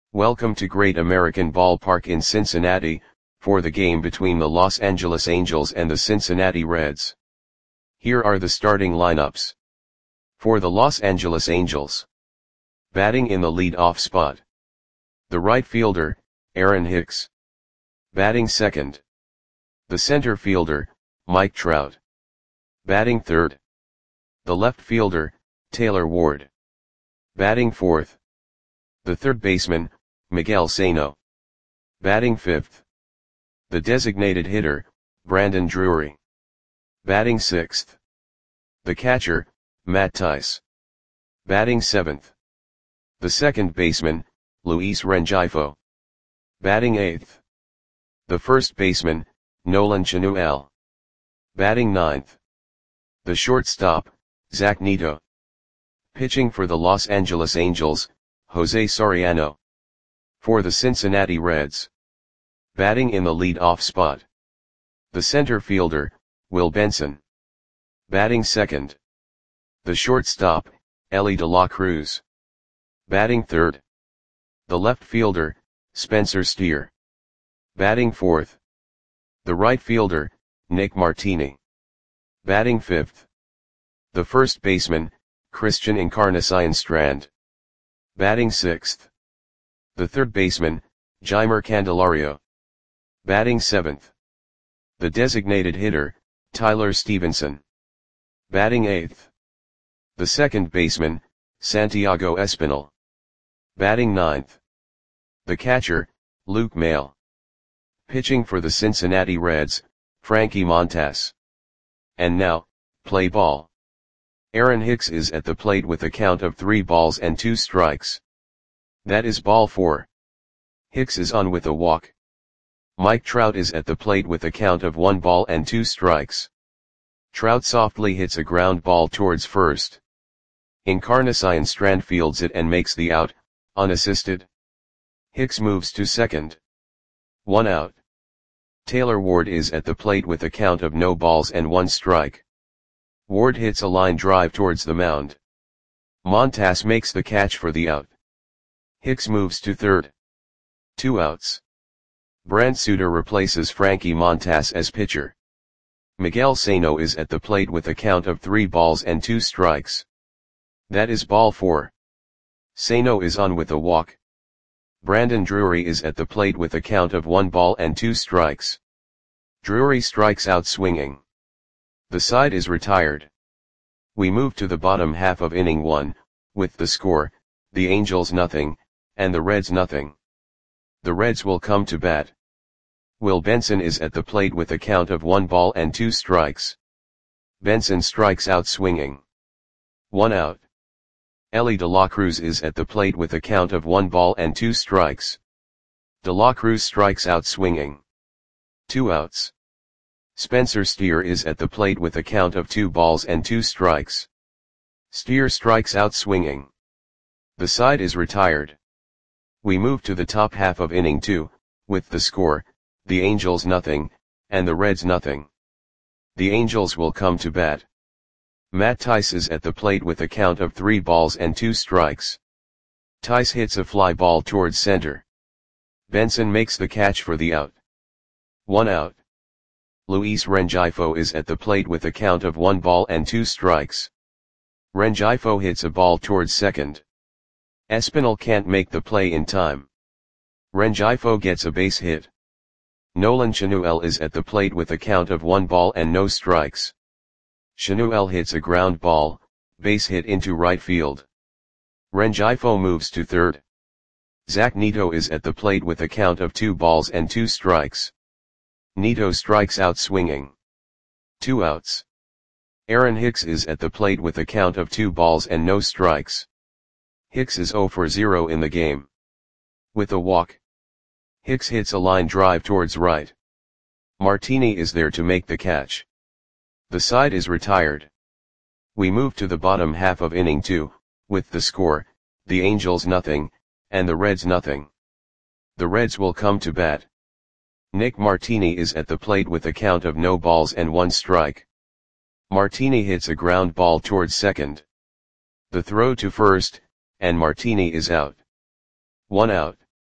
Welcome to Great American Ballpark in Cincinnati, for the game between the Los Angeles Angels and the Cincinnati Reds. Here are the starting lineups. For the Los Angeles Angels. Batting in the lead-off spot. The right fielder, Aaron Hicks. Batting second. The center fielder, Mike Trout. Batting third. The left fielder, Taylor Ward. Batting fourth. The third baseman, Miguel Sano. Batting fifth. The designated hitter, Brandon Drury. Batting sixth. The catcher, Matt Thaiss. Batting seventh. The second baseman, Luis Rengifo. Batting eighth. The first baseman, Nolan Chanuel. Batting ninth. The shortstop, Zach Neto. Pitching for the Los Angeles Angels, Jose Soriano. For the Cincinnati Reds. Batting in the lead-off spot. The center fielder, Will Benson. Batting second. The shortstop, Elly De La Cruz. Batting third. The left fielder, Spencer Steer. Batting fourth. The right fielder, Nick Martini. Batting fifth. The first baseman, Christian Encarnacion Strand. Batting sixth. The third baseman, Jeimer Candelario. Batting seventh. The designated hitter, Tyler Stevenson. Batting eighth. The second baseman, Santiago Espinal. Batting ninth. The catcher, Luke Maile. Pitching for the Cincinnati Reds, Frankie Montas. And now, play ball. Aaron Hicks is at the plate with a count of 3 balls and 2 strikes. That is ball 4. Hicks is on with a walk. Mike Trout is at the plate with a count of 1 ball and 2 strikes. Trout softly hits a ground ball towards first. Encarnacion Strand fields it and makes the out, unassisted. Hicks moves to second. 1 out. Taylor Ward is at the plate with a count of no balls and 1 strike. Ward hits a line drive towards the mound. Montas makes the catch for the out. Hicks moves to third. 2 outs. Brent Suter replaces Frankie Montas as pitcher. Miguel Sano is at the plate with a count of 3 balls and 2 strikes. That is ball 4. Sano is on with a walk. Brandon Drury is at the plate with a count of 1 ball and 2 strikes. Drury strikes out swinging. The side is retired. We move to the bottom half of inning 1, with the score, the Angels nothing, and the Reds nothing. The Reds will come to bat. Will Benson is at the plate with a count of 1 ball and 2 strikes. Benson strikes out swinging. 1 out. Elly De La Cruz is at the plate with a count of 1 ball and 2 strikes. De La Cruz strikes out swinging. 2 outs. Spencer Steer is at the plate with a count of 2 balls and 2 strikes. Steer strikes out swinging. The side is retired. We move to the top half of inning 2, with the score, the Angels nothing, and the Reds nothing. The Angels will come to bat. Matt Thaiss is at the plate with a count of 3 balls and 2 strikes. Thaiss hits a fly ball towards center. Benson makes the catch for the out. 1 out. Luis Rengifo is at the plate with a count of 1 ball and 2 strikes. Rengifo hits a ball towards second. Espinal can't make the play in time. Rengifo gets a base hit. Nolan Chanuel is at the plate with a count of 1 ball and no strikes. Chanuel hits a ground ball, base hit into right field. Rengifo moves to third. Zach Neto is at the plate with a count of 2 balls and 2 strikes. Neto strikes out swinging. 2 outs. Aaron Hicks is at the plate with a count of 2 balls and no strikes. Hicks is 0 for 0 in the game. With a walk. Hicks hits a line drive towards right. Martini is there to make the catch. The side is retired. We move to the bottom half of inning 2, with the score, the Angels nothing, and the Reds nothing. The Reds will come to bat. Nick Martini is at the plate with a count of no balls and 1 strike. Martini hits a ground ball towards second. The throw to first, and Martini is out. 1 out.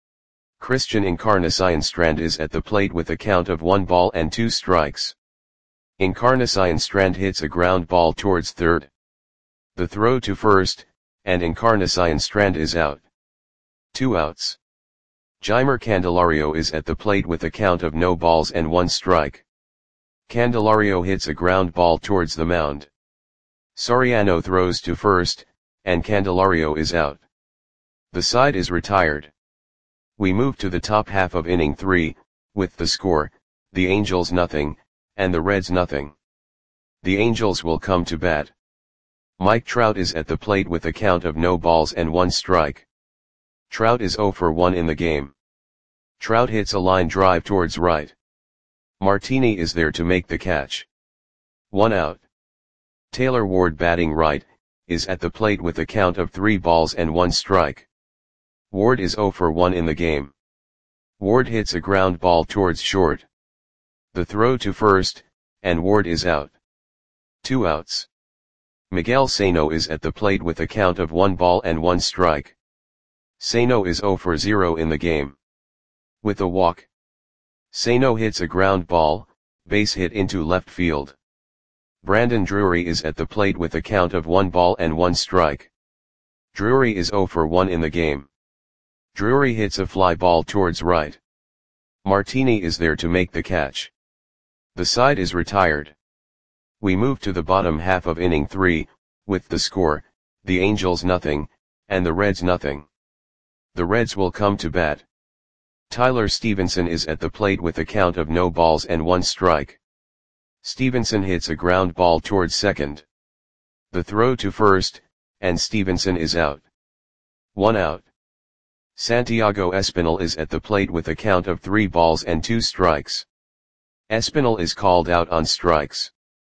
Christian Encarnacion-Strand is at the plate with a count of 1 ball and 2 strikes. Encarnacion-Strand hits a ground ball towards third. The throw to first, and Encarnacion-Strand is out. 2 outs. Jeimer Candelario is at the plate with a count of no balls and 1 strike. Candelario hits a ground ball towards the mound. Soriano throws to first, and Candelario is out. The side is retired. We move to the top half of inning 3, with the score, the Angels nothing, and the Reds nothing. The Angels will come to bat. Mike Trout is at the plate with a count of no balls and 1 strike. Trout is 0 for 1 in the game. Trout hits a line drive towards right. Martini is there to make the catch. 1 out. Taylor Ward, batting right, is at the plate with a count of 3 balls and 1 strike. Ward is 0 for 1 in the game. Ward hits a ground ball towards short. The throw to first, and Ward is out. 2 outs. Miguel Sano is at the plate with a count of 1 ball and 1 strike. Sano is 0 for 0 in the game. With a walk. Sano hits a ground ball, base hit into left field. Brandon Drury is at the plate with a count of 1 ball and 1 strike. Drury is 0 for 1 in the game. Drury hits a fly ball towards right. Martini is there to make the catch. The side is retired. We move to the bottom half of inning 3, with the score, the Angels nothing, and the Reds nothing. The Reds will come to bat. Tyler Stevenson is at the plate with a count of no balls and 1 strike. Stevenson hits a ground ball towards second. The throw to first, and Stevenson is out. 1 out. Santiago Espinal is at the plate with a count of 3 balls and 2 strikes. Espinal is called out on strikes.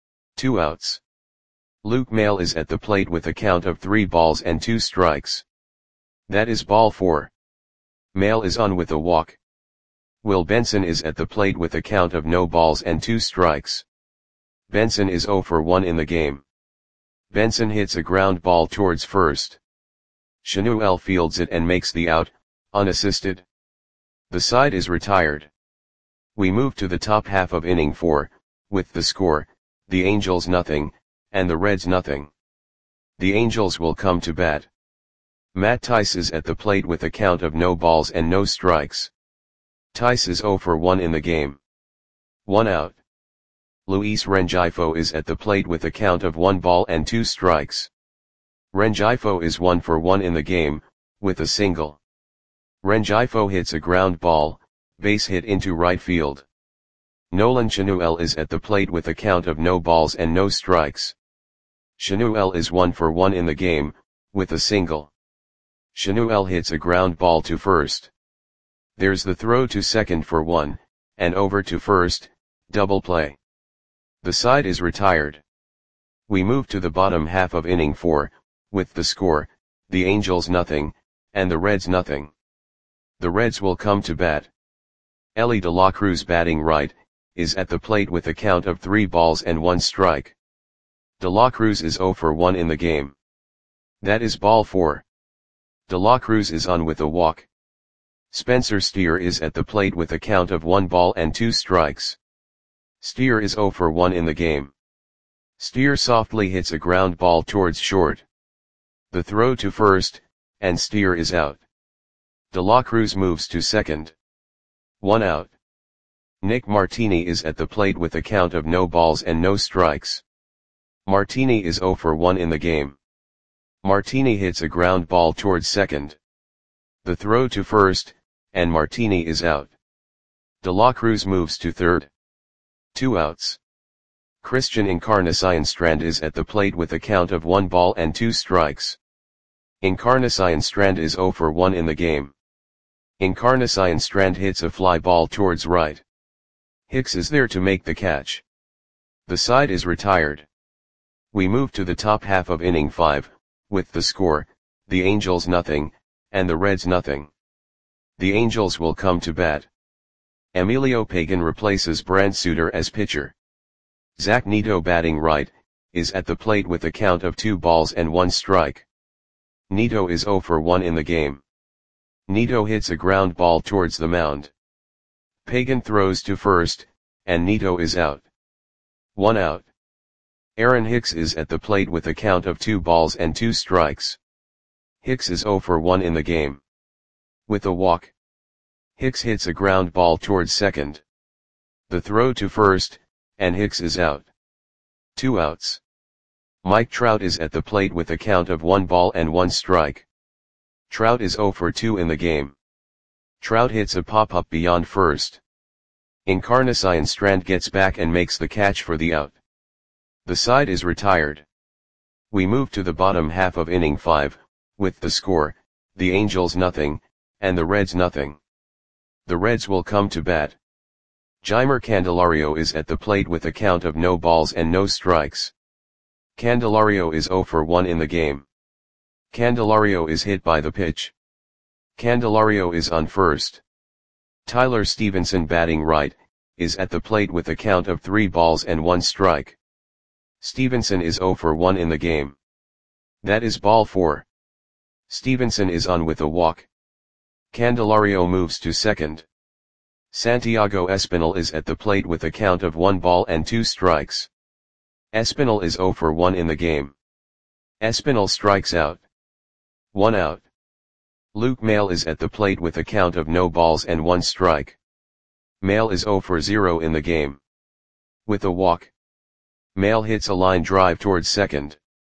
2 outs. Luke Maile is at the plate with a count of 3 balls and 2 strikes. That is ball 4. Maile is on with a walk. Will Benson is at the plate with a count of no balls and 2 strikes. Benson is 0 for 1 in the game. Benson hits a ground ball towards first. Shanuel fields it and makes the out, unassisted. The side is retired. We move to the top half of inning 4, with the score, the Angels nothing, and the Reds nothing. The Angels will come to bat. Matt Thaiss is at the plate with a count of no balls and no strikes. Thaiss is 0 for 1 in the game. 1 out. Luis Rengifo is at the plate with a count of 1 ball and 2 strikes. Rengifo is 1 for 1 in the game, with a single. Rengifo hits a ground ball, base hit into right field. Nolan Shanuel is at the plate with a count of no balls and no strikes. Shanuel is 1 for 1 in the game, with a single. Shanuel hits a ground ball to first. There's the throw to second for 1, and over to first, double play. The side is retired. We move to the bottom half of inning 4, with the score, the Angels nothing, and the Reds nothing. The Reds will come to bat. Elly De La Cruz, batting right, is at the plate with a count of 3 balls and 1 strike. De La Cruz is 0 for 1 in the game. That is ball 4. De La Cruz is on with a walk. Spencer Steer is at the plate with a count of 1 ball and 2 strikes. Steer is 0 for 1 in the game. Steer softly hits a ground ball towards short. The throw to first, and Steer is out. De La Cruz moves to second. 1 out. Nick Martini is at the plate with a count of no balls and no strikes. Martini is 0 for 1 in the game. Martini hits a ground ball towards second. The throw to first, and Martini is out. De La Cruz moves to third. 2 outs. Christian Encarnacion-Strand is at the plate with a count of 1 ball and 2 strikes. Encarnacion-Strand is 0 for 1 in the game. Encarnacion-Strand hits a fly ball towards right. Hicks is there to make the catch. The side is retired. We move to the top half of inning 5, with the score, the Angels nothing, and the Reds nothing. The Angels will come to bat. Emilio Pagan replaces Brant Suter as pitcher. Zach Neto, batting right, is at the plate with a count of 2 balls and 1 strike. Neto is 0 for 1 in the game. Nito hits a ground ball towards the mound. Pagan throws to first, and Nito is out. 1 out. Aaron Hicks is at the plate with a count of 2 balls and 2 strikes. Hicks is 0 for 1 in the game. With a walk, Hicks hits a ground ball towards second. The throw to first, and Hicks is out. 2 outs. Mike Trout is at the plate with a count of 1 ball and 1 strike. Trout is 0 for 2 in the game. Trout hits a pop-up beyond first. Encarnacion Strand gets back and makes the catch for the out. The side is retired. We move to the bottom half of inning 5, with the score, the Angels nothing, and the Reds nothing. The Reds will come to bat. Jeimer Candelario is at the plate with a count of no balls and no strikes. Candelario is 0 for 1 in the game. Candelario is hit by the pitch. Candelario is on first. Tyler Stevenson, batting right, is at the plate with a count of 3 balls and 1 strike. Stevenson is 0 for 1 in the game. That is ball 4. Stevenson is on with a walk. Candelario moves to second. Santiago Espinal is at the plate with a count of 1 ball and 2 strikes. Espinal is 0 for 1 in the game. Espinal strikes out. 1 out. Luke Maile is at the plate with a count of no balls and 1 strike. Maile is 0 for 0 in the game. With a walk, Maile hits a line drive towards second.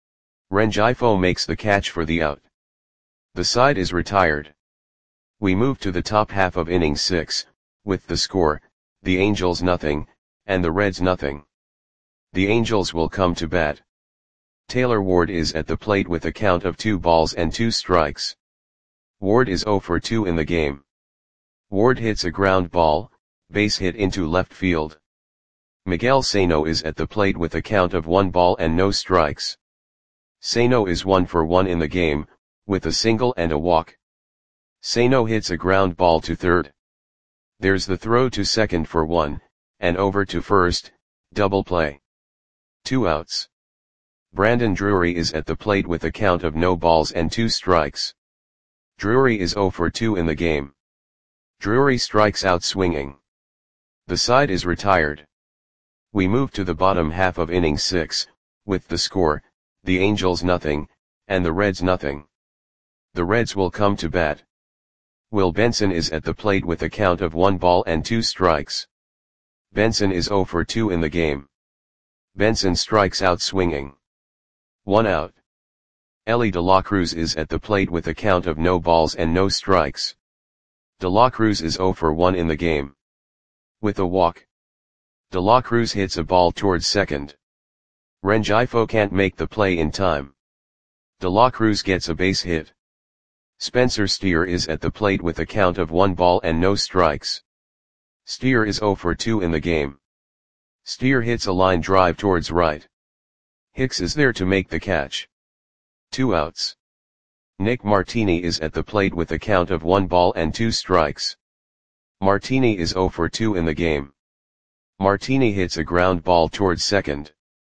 Rengifo makes the catch for the out. The side is retired. We move to the top half of inning 6, with the score, the Angels nothing, and the Reds nothing. The Angels will come to bat. Taylor Ward is at the plate with a count of 2 balls and 2 strikes. Ward is 0 for 2 in the game. Ward hits a ground ball, base hit into left field. Miguel Sano is at the plate with a count of 1 ball and no strikes. Sano is 1 for 1 in the game, with a single and a walk. Sano hits a ground ball to third. There's the throw to second for 1, and over to first, double play. 2 outs. Brandon Drury is at the plate with a count of no balls and 2 strikes. Drury is 0 for 2 in the game. Drury strikes out swinging. The side is retired. We move to the bottom half of inning 6, with the score, the Angels nothing, and the Reds nothing. The Reds will come to bat. Will Benson is at the plate with a count of 1 ball and 2 strikes. Benson is 0 for 2 in the game. Benson strikes out swinging. 1 out. Elly De La Cruz is at the plate with a count of no balls and no strikes. De La Cruz is 0 for 1 in the game. With a walk, De La Cruz hits a ball towards second. Rengifo can't make the play in time. De La Cruz gets a base hit. Spencer Steer is at the plate with a count of 1 ball and no strikes. Steer is 0 for 2 in the game. Steer hits a line drive towards right. Hicks is there to make the catch. 2 outs. Nick Martini is at the plate with a count of 1 ball and 2 strikes. Martini is 0 for 2 in the game. Martini hits a ground ball towards second.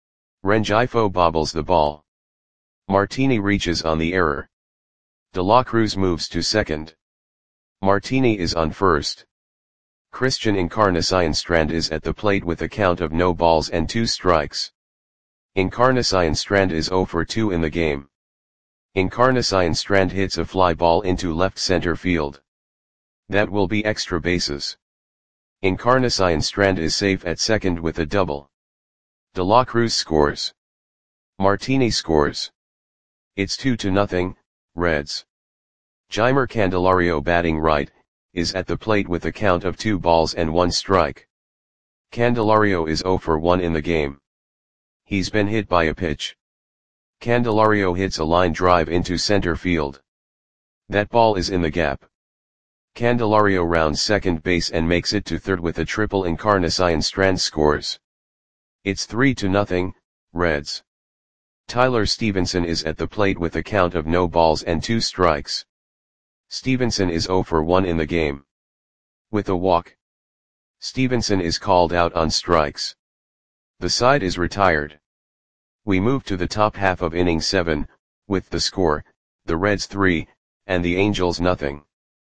Rengifo bobbles the ball. Martini reaches on the error. De La Cruz moves to second. Martini is on first. Christian Encarnacion Strand is at the plate with a count of no balls and 2 strikes. Encarnacion Strand is 0 for 2 in the game. Encarnacion Strand hits a fly ball into left center field. That will be extra bases. Encarnacion Strand is safe at second with a double. De La Cruz scores. Martini scores. It's 2-0, Reds. Jeimer Candelario, batting right, is at the plate with a count of 2 balls and 1 strike. Candelario is 0 for 1 in the game. He's been hit by a pitch. Candelario hits a line drive into center field. That ball is in the gap. Candelario rounds second base and makes it to third with a triple. Encarnacion Strand scores. It's 3-0, Reds. Tyler Stevenson is at the plate with a count of no balls and 2 strikes. Stevenson is 0 for 1 in the game. With a walk, Stevenson is called out on strikes. The side is retired. We move to the top half of inning 7, with the score, the Reds 3, and the Angels nothing.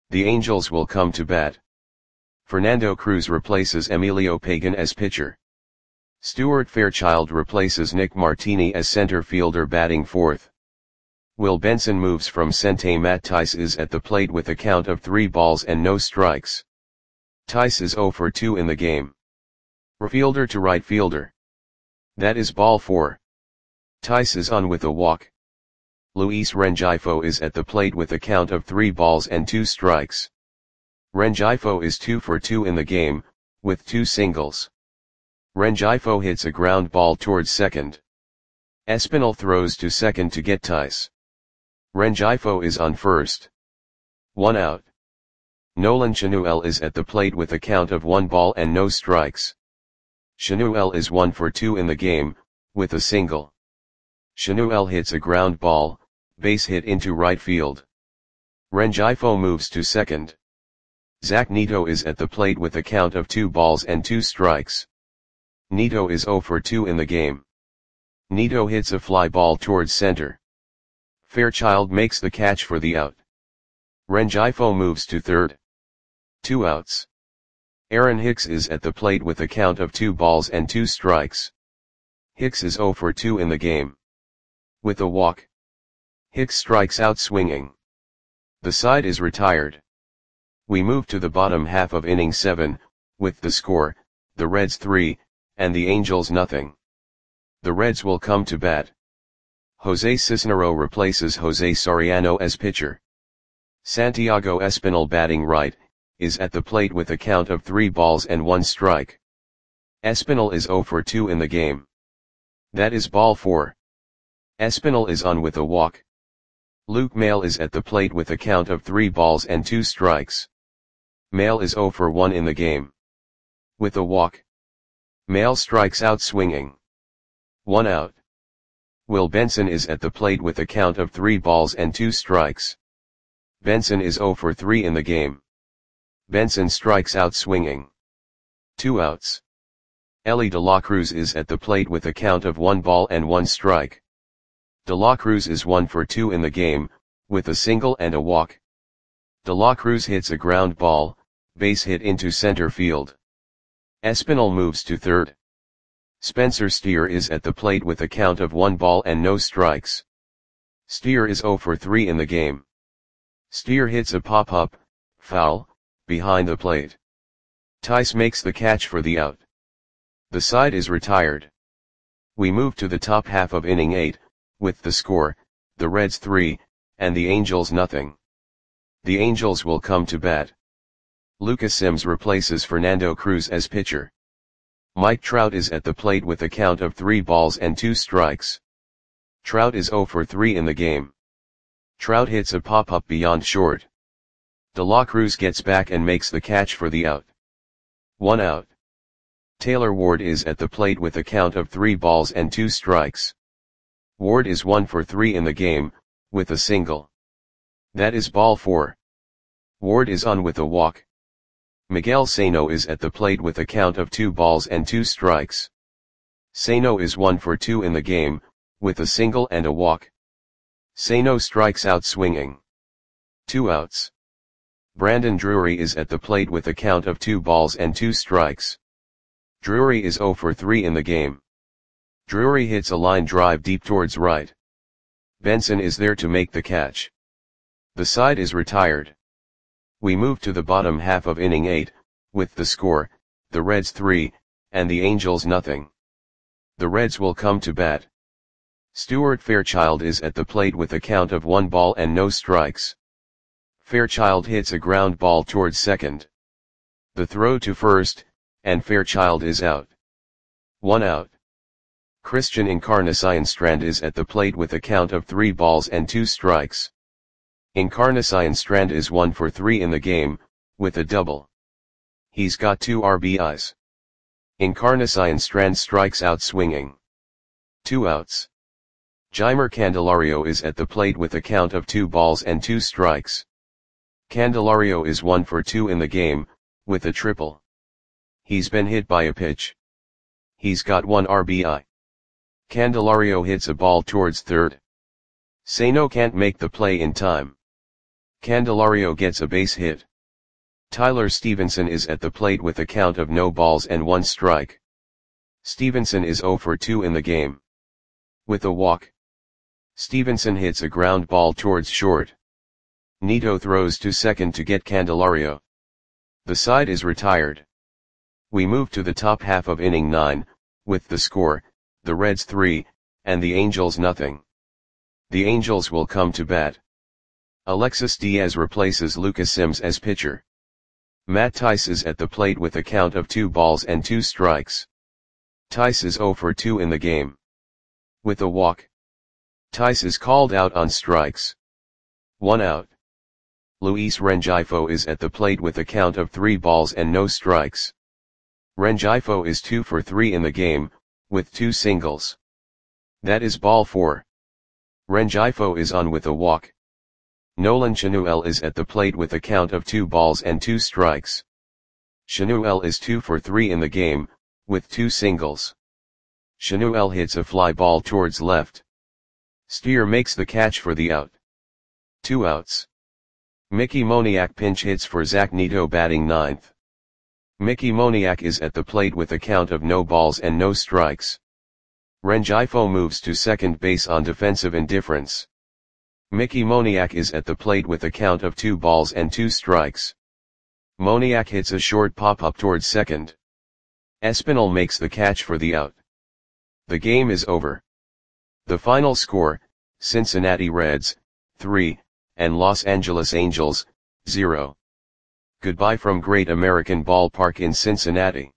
The Angels will come to bat. Fernando Cruz replaces Emilio Pagan as pitcher. Stuart Fairchild replaces Nick Martini as center fielder batting fourth. Will Benson moves from center. Matt Thaiss is at the plate with a count of 3 balls and no strikes. Thaiss is 0 for 2 in the game. Fielder to right fielder. That is ball 4. Thaiss is on with a walk. Luis Rengifo is at the plate with a count of 3 balls and 2 strikes. Rengifo is 2 for 2 in the game, with 2 singles. Rengifo hits a ground ball towards second. Espinal throws to second to get Thaiss. Rengifo is on first. 1 out. Nolan Chanuel is at the plate with a count of 1 ball and no strikes. Chanuel is 1 for 2 in the game, with a single. Chanuel hits a ground ball, base hit into right field. Rengifo moves to second. Zach Neto is at the plate with a count of 2 balls and 2 strikes. Neto is 0 for 2 in the game. Neto hits a fly ball towards center. Fairchild makes the catch for the out. Rengifo moves to third. 2 outs. Aaron Hicks is at the plate with a count of 2 balls and 2 strikes. Hicks is 0 for 2 in the game. With a walk. Hicks strikes out swinging. The side is retired. We move to the bottom half of inning 7, with the score, the Reds 3, and the Angels nothing. The Reds will come to bat. Jose Cisnero replaces Jose Soriano as pitcher. Santiago Espinal batting right, is at the plate with a count of 3 balls and 1 strike. Espinal is 0 for 2 in the game. That is ball 4. Espinal is on with a walk. Luke Maile is at the plate with a count of 3 balls and 2 strikes. Maile is 0 for 1 in the game. With a walk. Maile strikes out swinging. 1 out. Will Benson is at the plate with a count of 3 balls and 2 strikes. Benson is 0 for 3 in the game. Benson strikes out swinging. 2 outs. Elly De La Cruz is at the plate with a count of 1 ball and 1 strike. De La Cruz is 1 for 2 in the game, with a single and a walk. De La Cruz hits a ground ball, base hit into center field. Espinal moves to third. Spencer Steer is at the plate with a count of 1 ball and no strikes. Steer is 0 for 3 in the game. Steer hits a pop-up, foul, behind the plate. Thaiss makes the catch for the out. The side is retired. We move to the top half of inning 8, with the score, the Reds 3, and the Angels nothing. The Angels will come to bat. Lucas Sims replaces Fernando Cruz as pitcher. Mike Trout is at the plate with a count of 3 balls and 2 strikes. Trout is 0 for 3 in the game. Trout hits a pop-up beyond short. De La Cruz gets back and makes the catch for the out. 1 out. Taylor Ward is at the plate with a count of 3 balls and 2 strikes. Ward is 1 for 3 in the game, with a single. That is ball 4. Ward is on with a walk. Miguel Sano is at the plate with a count of 2 balls and 2 strikes. Sano is 1 for 2 in the game, with a single and a walk. Sano strikes out swinging. 2 outs. Brandon Drury is at the plate with a count of 2 balls and 2 strikes. Drury is 0 for 3 in the game. Drury hits a line drive deep towards right. Benson is there to make the catch. The side is retired. We move to the bottom half of inning 8, with the score, the Reds 3, and the Angels nothing. The Reds will come to bat. Stuart Fairchild is at the plate with a count of 1 ball and no strikes. Fairchild hits a ground ball towards second. The throw to first, and Fairchild is out. 1 out. Christian Encarnacion Strand is at the plate with a count of 3 balls and 2 strikes. Encarnacion Strand is 1 for 3 in the game, with a double. He's got 2 RBIs. Encarnacion Strand strikes out swinging. 2 outs. Jeimer Candelario is at the plate with a count of 2 balls and 2 strikes. Candelario is 1 for 2 in the game, with a triple. He's been hit by a pitch. He's got 1 RBI. Candelario hits a ball towards third. Sano can't make the play in time. Candelario gets a base hit. Tyler Stevenson is at the plate with a count of no balls and 1 strike. Stevenson is 0 for 2 in the game. With a walk, Stevenson hits a ground ball towards short. Nido throws to second to get Candelario. The side is retired. We move to the top half of inning 9, with the score, the Reds 3, and the Angels nothing. The Angels will come to bat. Alexis Diaz replaces Lucas Sims as pitcher. Matt Tice is at the plate with a count of 2 balls and 2 strikes. Tice is 0 for 2 in the game. With a walk, Tice is called out on strikes. 1 out. Luis Rengifo is at the plate with a count of 3 balls and no strikes. Rengifo is 2 for 3 in the game, with 2 singles. That is ball 4. Rengifo is on with a walk. Nolan Chanuel is at the plate with a count of 2 balls and 2 strikes. Chanuel is 2 for 3 in the game, with 2 singles. Chanuel hits a fly ball towards left. Steer makes the catch for the out. 2 outs. Mickey Moniak pinch hits for Zach Nido batting 9th. Mickey Moniak is at the plate with a count of no balls and no strikes. Rengifo moves to second base on defensive indifference. Mickey Moniak is at the plate with a count of 2 balls and 2 strikes. Moniak hits a short pop-up towards second. Espinal makes the catch for the out. The game is over. The final score, Cincinnati Reds, 3, and Los Angeles Angels, 0. Goodbye from Great American Ballpark in Cincinnati.